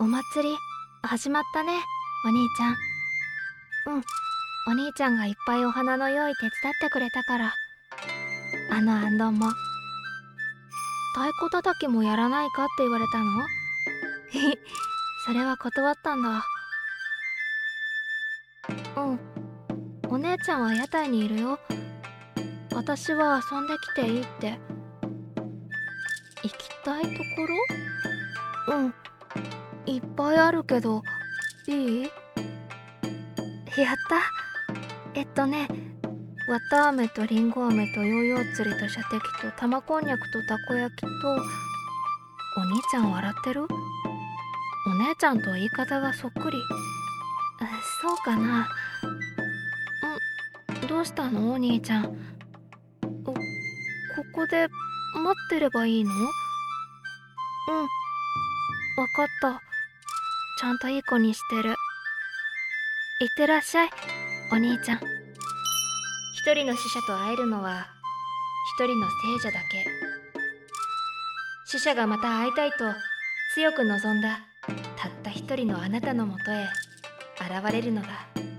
祭り始まったね、お兄ちゃん。うん、お兄ちゃんがいっぱいお花の用意手伝ってくれたから。あのあんどんも太鼓叩きもやらないかって言われたの。それは断ったんだ。うん、お姉ちゃんは屋台にいるよ。私は遊んできていいって。行きたいところ？うん、いっぱいあるけど、いい？やった。わたあめとりんご飴とヨーヨー釣りと射的と玉こんにゃくとたこ焼きと。お兄ちゃん笑ってる？お姉ちゃんと言い方がそっくり。そうかな。どうしたのお兄ちゃん。ここで待ってればいいの？わかった。ちゃんといい子にしてる。いってらっしゃい、お兄ちゃん。一人の死者と会えるのは一人の聖女だけ。死者がまた会いたいと強く望んだたった一人のあなたのもとへ現れるのだ。